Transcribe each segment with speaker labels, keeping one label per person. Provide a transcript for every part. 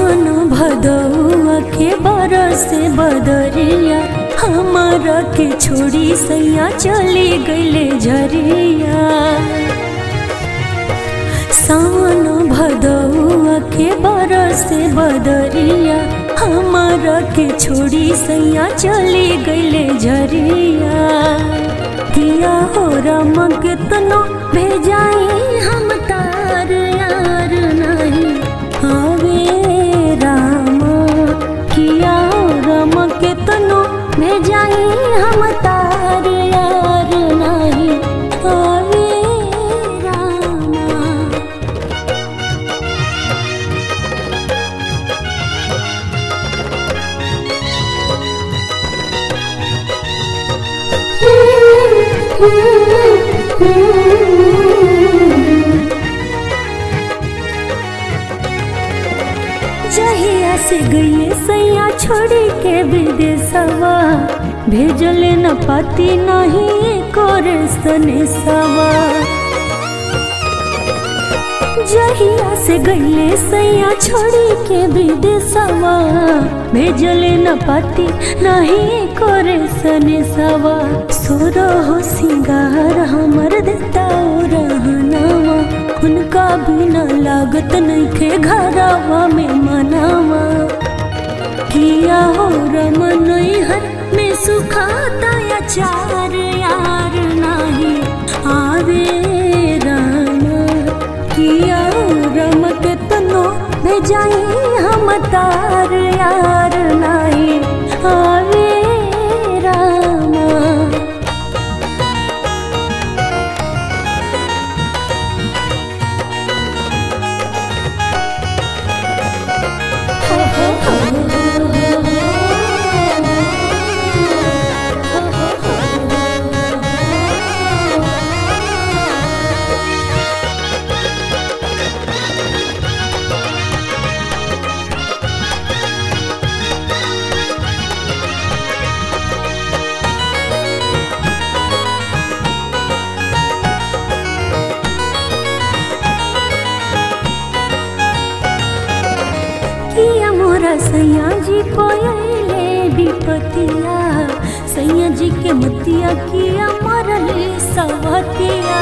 Speaker 1: सावन भदौआ के बरस बदरिया, हमारा के छोड़ी सैया चली गईले झरिया। सावन भदौआ के बरस बदरिया, हमारा के छोड़ी सैया चली गईले झरिया। किया हो राम कितनो भेजाई हम तार यार नहीं आवे राम। किया हो राम कितनो भेजाई हम तार यार नहीं आवे राम। जहिया से गईले सैया छोड़ी के विदेशवा, भेजले न पाती नहीं कोरे सनेसवा। जहिया से गईले सैया छोड़ी के विदेशवा, भेजले न पाती नहीं कोरे सनेसवा। सोरो हो सिंगार हमर देता रहनावा, उनका बिना लागत नहीं के घरवा में मनावा। किया हो रम नैहर में सुखाता अचार यार नहीं आवे राम। किया हो रम कितनो भेजाई हम तार यार नहीं आवे राम। मोरा सैया जी कोयले विपतिया, सैया जी के मतिया किया मरली सवतिया।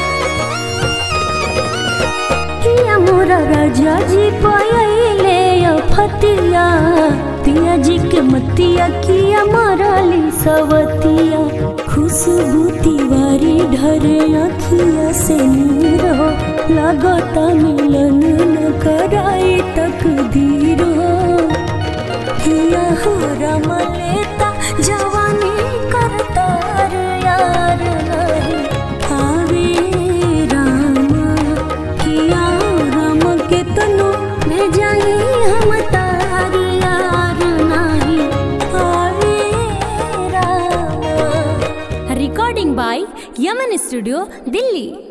Speaker 1: किया मोरा राजा जी कोयले फतिया, पिया जी के मतिया किया मरली सवतिया। खुशबू तिवारी ढरे अखिया से नीरो, लगता मिलन न कराई तकदीर। किया हो राम लेता जवानी करतार यार नहीं आवे राम। किया हो राम कितनो भेजाई हम तार यार नहीं आवे Ram.
Speaker 2: Recording by Yaman studio, Delhi.